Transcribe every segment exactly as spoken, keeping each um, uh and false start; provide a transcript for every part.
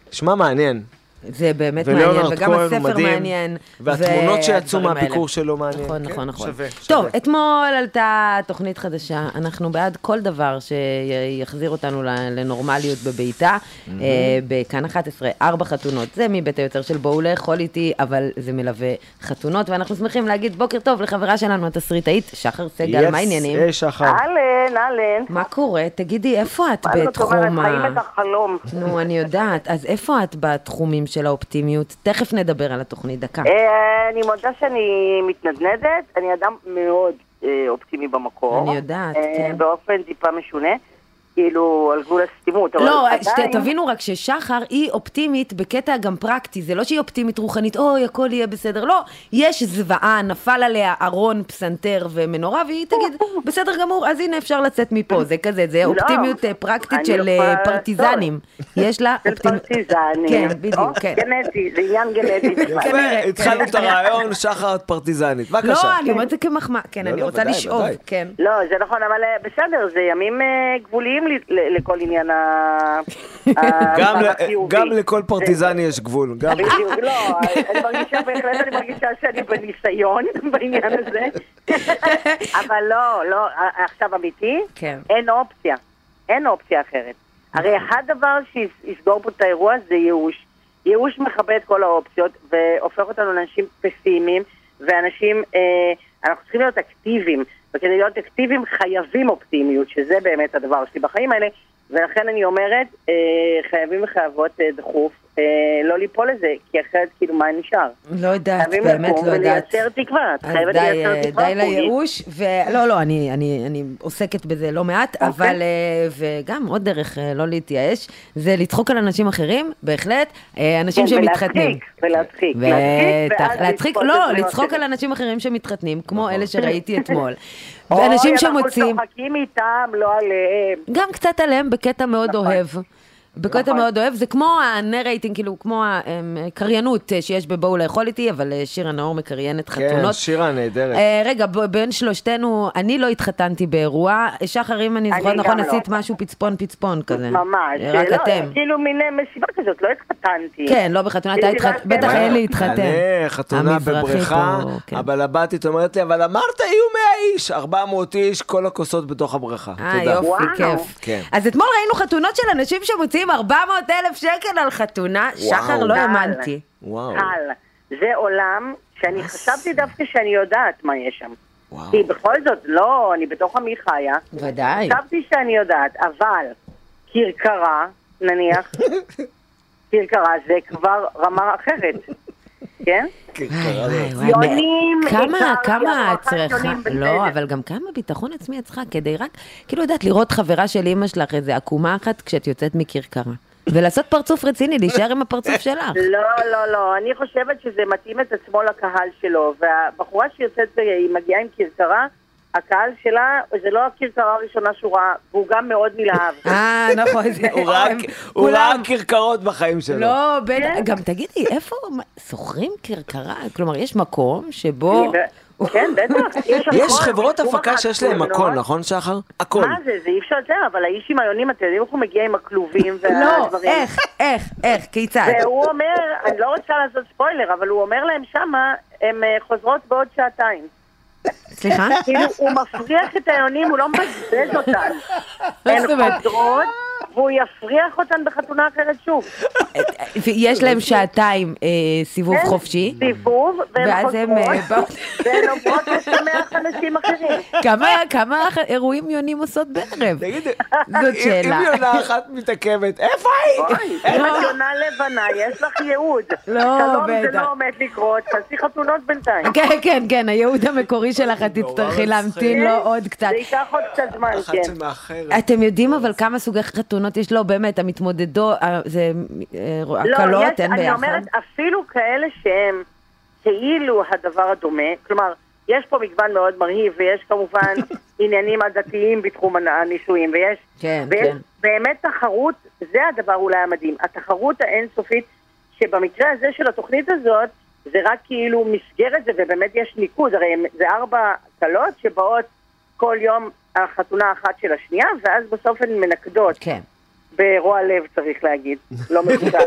שמע מעניין. זה באמת מעניין, וגם הספר מעניין. והתמונות שיצאו מהביקור שלו מעניין. נכון, נכון, נכון. שווה, טוב, שווה. אתמול עלתה תוכנית חדשה, אנחנו בעד כל דבר שיחזיר אותנו לנורמליות בביתה, בכאן אחת עשרה, ארבע חתונות, זה מבית היוצר של בואו לאכול איתי, אבל זה מלווה חתונות, ואנחנו שמחים להגיד בוקר טוב לחברה שלנו, התסריטאית, שחר סגל, מה העניינים? היי שחר. אהלן, אהלן. מה קורה? תגידי, איפה את בתחום ה... מה זאת אומרת, חיים את החלום. נו, אני יודעת, אז איפה את בתחומים של האופטימיות? תכף נדבר על התוכנית, דקה. אני מודה שאני מתנדנדת, אני אדם מאוד אופטימי במקור. אני יודעת, כן. באופן טיפה משונה, כאילו על גבול הסתימות. לא, תבינו רק ששחר היא אופטימית בקטע גם פרקטי, זה לא שהיא אופטימית רוחנית, אוי, הכל יהיה בסדר, לא, יש זוועה, נפל עליה ארון, פסנתר ומנורה, והיא תגיד, בסדר גמור, אז הנה אפשר לצאת מפה, זה כזה, זה אופטימיות פרקטית של פרטיזנים. יש לה אופטימיות... של פרטיזנים. כן, בדיוק, כן. גנטי, זה עניין גנטי. התחלנו את הרעיון, שחר את פרטיזנית, בבקשה. לא, אני אומרת את זה כמחמאה, כן, אני רוצה לשאוב, כן. לא, זה נכון, אבל בסדר, זה ימים גבוליים לכל עניין החיובי. גם לכל פרטיזני יש גבול. בדיוק, לא, אני מרגישה, בהחלט אני מרגישה שאני בניסיון בעניין הזה. אבל לא, לא, עכשיו אמיתי, אין אופציה. אין אופציה אחרת. הרי הדבר שיסגור פה את האירוע זה ייאוש. ייאוש מכבה את כל האופציות והופך אותנו לאנשים פסימיים, ואנשים, אנחנו צריכים להיות אקטיביים. וכדי להיות אקטיביים חייבים אופטימיות, שזה באמת הדבר שלי בחיים האלה, ולכן אני אומרת, אה, חייבים וחייבות אה, דחוף, אה, לא ליפול לזה, כי אחרת כאילו מה נשאר? לא יודעת, באמת לא יודעת. ולייצר תקווה, את חייבת די, לייצר תקווה. די לייאוש, ולא, לא, אני, אני, אני עוסקת בזה לא מעט, okay. אבל, אה, וגם עוד דרך אה, לא להתייאש, זה לצחוק על אנשים אחרים, בהחלט, אה, אנשים כן, שמתחתנים. ולהצחיק, ולהצחיק. להצחיק, לא, לצחוק על אנשים אחרים שמתחתנים, כמו אלה שראיתי אתמול. ואנשים שמוצאים... אנחנו צוחקים איתם, לא עליהם. גם קצת עליהם בקטע מאוד אוהב. בקטע מאוד אוהב, זה כמו הנרייטינג, כאילו, כמו הקריינות שיש בבואו לאכול איתי, אבל שירה נאור מקריינת חתונות. כן, שירה נהדרת. רגע, בין שלושתנו, אני לא התחתנתי באירוע, שחר, אם אני זוכרת נכון, עשית משהו פצפון פצפון כזה. ממש. רק אתם. כאילו מין מסיבה כזאת, לא התחתנתי. כן, לא בחתונה, בטח אין לי התחתן. אני, חתונה בבריכה, אבל הבאתית אומרת לי, אבל אמרת יהיו מאה איש, ארבע מאות איש, כל הכוסות בתוך הבריכה. אה, יופי, כיף. אז אתמול ראינו חתונות של אנשים שמוצאים ארבע מאות אלף שקל על חתונה, שחר לא האמנתי. וואו. זה עולם שאני חשבתי דווקא שאני יודעת מה יש שם. כי בכל זאת, לא, אני בתוך עמי חיה. ודאי. חשבתי שאני יודעת, אבל כרכרה, נניח, כרכרה זה כבר רמה אחרת. כן? יונים, כמה, כמה צריכה, לא, אבל גם כמה ביטחון עצמי את צריכה, כדי רק, כאילו יודעת, לראות חברה של אמא שלך, איזה עקומה אחת כשאת יוצאת מכרכרה. ולעשות פרצוף רציני, להישאר עם הפרצוף שלך. לא, לא, לא, אני חושבת שזה מתאים את עצמו לקהל שלו, והבחורה שיוצאת, היא מגיעה עם כרכרה, הקהל שלה, זה לא הכרכרה הראשונה שהוא ראה, והוא גם מאוד נלהב. אה, נכון. הוא ראה כרכרות בחיים שלו. לא, גם תגידי, איפה סוחרים כרכרה? כלומר, יש מקום שבו... כן, בטח. יש חברות הפקה שיש להם הכל, נכון שחר? הכל. מה זה? זה אי אפשר יותר, אבל האיש עם היונים, אתם יודעים איך הוא מגיע עם הכלובים והדברים. לא, איך, איך, איך, כיצד? והוא אומר, אני לא רוצה לעשות ספוילר, אבל הוא אומר להם שמה, הם חוזרות בעוד שעתיים. סליחה? כאילו, הוא מפריח את היונים, הוא לא מבזבז אותן. הן חוזרות, והוא יפריח אותן בחתונה אחרת שוב. יש להם שעתיים סיבוב חופשי. סיבוב, והן חוזרות, והן עוברות לשמח אנשים אחרים. כמה אירועים יונים עושות בערב? תגידי, זאת שאלה. אם יונה אחת מתעכבת, איפה היית? אם את יונה לבנה, יש לך ייעוד. לא, שלום בטח. זה לא עומד לקרות, תעשי חתונות בינתיים. כן, כן, כן, הייעוד המקורי שלך, את תצטרכי להמתין לו עוד קצת. זה ייקח עוד קצת זמן, כן. אתם יודעים אבל כמה סוגי חתונות יש לו, באמת, המתמודדות, זה הקלות, אין ביחד. אני אומרת, אפילו כאלה שהם כאילו הדבר הדומה, כלומר, יש פה מגוון מאוד מרהיב, ויש כמובן עניינים עדתיים בתחום הנישואים, ויש כן, כן. באמת תחרות, זה הדבר אולי המדהים, התחרות האינסופית, שבמקרה הזה של התוכנית הזאת, זה רק כאילו מסגרת זה, ובאמת יש ניקוד, הרי זה ארבע קלות שבאות כל יום החתונה אחת של השנייה, ואז בסוף הן מנקדות. כן. ברוע לב צריך להגיד, לא מבוטל.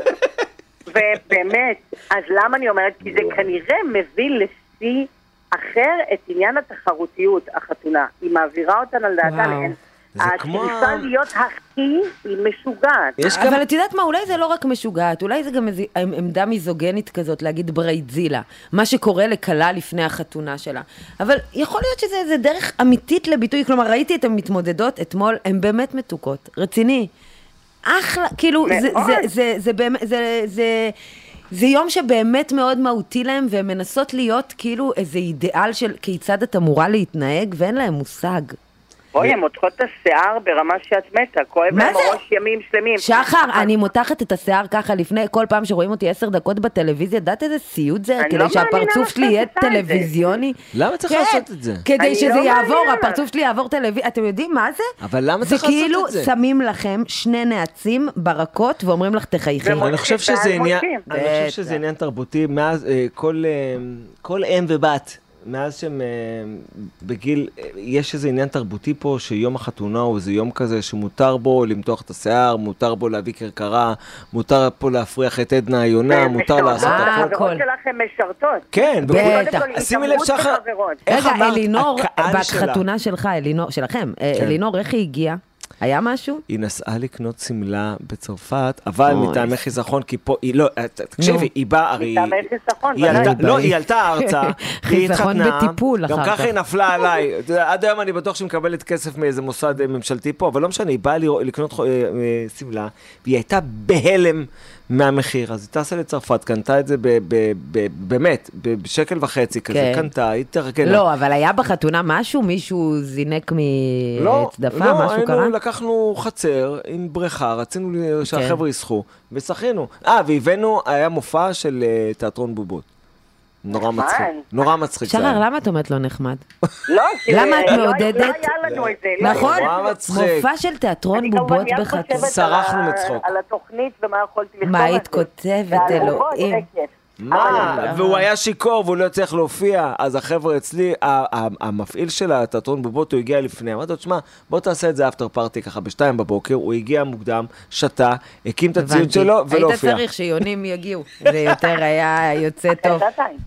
ובאמת, אז למה אני אומרת? כי זה כנראה מביא לשיא אחר את עניין התחרותיות, החתונה. היא מעבירה אותן על דעתה להן. השאיפה להיות הכי היא משוגעת. אבל את יודעת מה, אולי זה לא רק משוגעת, אולי זה גם עמדה מיזוגנית כזאת, להגיד ברייטזילה, מה שקורה לקלה לפני החתונה שלה. אבל יכול להיות שזה איזה דרך אמיתית לביטוי, כלומר, ראיתי את המתמודדות אתמול, הן באמת מתוקות, רציני. אחלה, כאילו, זה, זה, זה, זה באמת, זה, זה, זה יום שבאמת מאוד מהותי להם, והן מנסות להיות כאילו איזה אידיאל של כיצד את אמורה להתנהג, ואין להם מושג. אוי, הן מותחות את השיער ברמה שאת מתה, כואב להם ראש ימים שלמים. שחר, אני מותחת את השיער ככה לפני, כל פעם שרואים אותי עשר דקות בטלוויזיה, דעת איזה סיוט זה, כדי שהפרצוף שלי יהיה טלוויזיוני. למה צריך לעשות את זה? כדי שזה יעבור, הפרצוף שלי יעבור טלוויזיה, אתם יודעים מה זה? אבל למה צריך לעשות את זה? זה כאילו שמים לכם שני נעצים ברקות, ואומרים לך תחייכי. אני חושב שזה עניין תרבותי, מאז כל אם ובת, מאז שהם בגיל, יש איזה עניין תרבותי פה, שיום החתונה הוא איזה יום כזה שמותר בו למתוח את השיער, מותר בו להביא קרקרה, מותר פה להפריח את עדנה היונה, מותר לעשות הכל. החברות שלכם משרתות. כן, בטח. שימי לב שחר, רגע, אלינור, בחתונה שלך, שלכם, אלינור, איך היא הגיעה? היה משהו? היא נסעה לקנות סמלה בצרפת, אבל מטעמי חיסכון, כי פה, היא לא, תקשיבי, היא באה, הרי... מטעמי חיסכון, לא, היא עלתה ארצה, היא התחתנה, בטיפול אחר גם כך. ככה היא נפלה עליי. עד היום אני בטוח שהיא מקבלת כסף מאיזה מוסד ממשלתי פה, אבל לא משנה, היא באה לקנות סמלה, והיא הייתה בהלם מהמחיר, אז היא טסה לצרפת, קנתה את זה באמת, בשקל וחצי כזה, קנתה, היא תרגנה. לא, אבל היה בחתונה משהו, מישהו זינק מצדפה, משהו קרה? לא, לקחנו חצר עם בריכה, רצינו שהחבר'ה ישחו, ושחינו. אה, והבאנו, היה מופע של תיאטרון בובות. נורא מצחיק. נורא מצחיק. שחר, למה את אומרת לא נחמד? לא, למה את מעודדת? לא היה לנו את זה. נכון? מופע של תיאטרון בובות בחתונה. אני כמובן שרחנו מצחוק. על התוכנית ומה יכולתי לכתוב את זה. מה היית כותבת, אלוהים? מה? והוא היה שיקור והוא לא צריך להופיע, אז החבר'ה אצלי, המפעיל של התיאטרון בובות, הוא הגיע לפני, אמרתי לו, תשמע, בוא תעשה את זה אפטר פארטי ככה בשתיים בבוקר, הוא הגיע מוקדם, שתה, הקים את הציוד שלו ולא הופיע. היית צריך שיונים יגיעו, זה יותר היה יוצא טוב.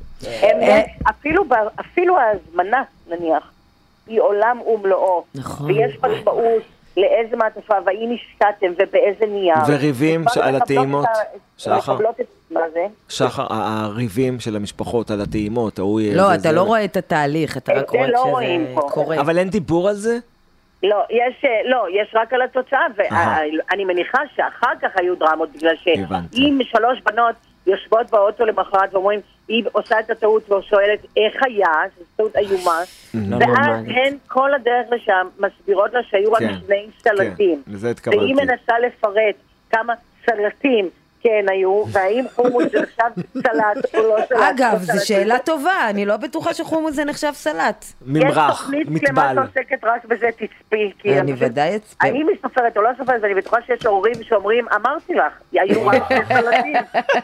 אפילו ההזמנה, נניח, היא עולם ומלואו, ויש משמעות לאיזה מעטפה, והאם השקעתם ובאיזה נייר. וריבים על הטעימות, שחר. מה זה? שחר, הריבים של המשפחות על הטעימות, לא, אתה לא רואה את התהליך, אתה רק רואה שזה קורה. אבל אין דיבור על זה? לא, יש, לא, יש רק על התוצאה, ואני מניחה שאחר כך היו דרמות, בגלל שאם שלוש בנות יושבות באוטו למחרת ואומרים, היא עושה את הטעות ושואלת איך היה, זו טעות איומה, ואז הן כל הדרך לשם מסבירות לה שהיו רק שני סלטים, והיא מנסה לפרט כמה סלטים כן היו, והאם חומוס זה נחשב סלט או לא סלט. אגב, זו שאלה טובה, אני לא בטוחה שחומוס זה נחשב סלט. ממרח, מתבל. יש תוכנית שלמה שעוסקת רק בזה, תצפי. אני ודאי אצפה. האם היא סופרת או לא סופרת, ואני בטוחה שיש הורים שאומרים, אמרתי לך, היו רק סלטים.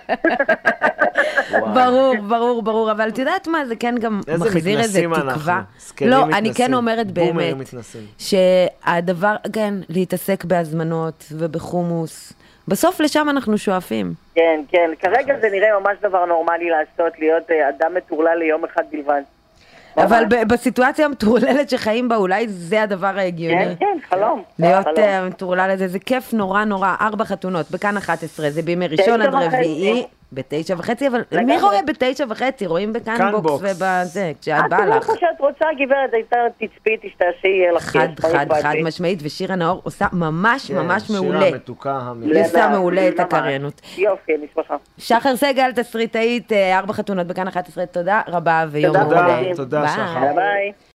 ברור, ברור, ברור, אבל את יודעת מה, זה כן גם מחזיר איזה תקווה. לא, אני כן אומרת באמת, שהדבר, כן, להתעסק בהזמנות ובחומוס, בסוף לשם אנחנו שואפים. כן, כן. כרגע זה נראה ממש דבר נורמלי לעשות, להיות אדם מטורלל ליום אחד בלבד. אבל בסיטואציה המטורללת שחיים בה, אולי זה הדבר ההגיוני. כן, כן, חלום. להיות מטורלל לזה, זה כיף נורא נורא, ארבע חתונות, בכאן אחת עשרה, זה בימי ראשון עד רביעי, בתשע וחצי, אבל מי רואה בתשע וחצי? רואים בכאן בוקס ובזה, כשאת באה לך. את לא שאת רוצה, גברת, הייתה תצפי, תשתעשי, לך חד, חד, חד משמעית, ושירה נאור עושה ממש ממש מעולה. שירה מתוקה המלאה. עושה מעולה את הקריינות. יופי, אני שמחה. שחר סגל, תסריטאית, ארבע חתונות בכאן אחת עשרה, תודה רבה ויום מעולה. תודה, תודה, שחר. ביי.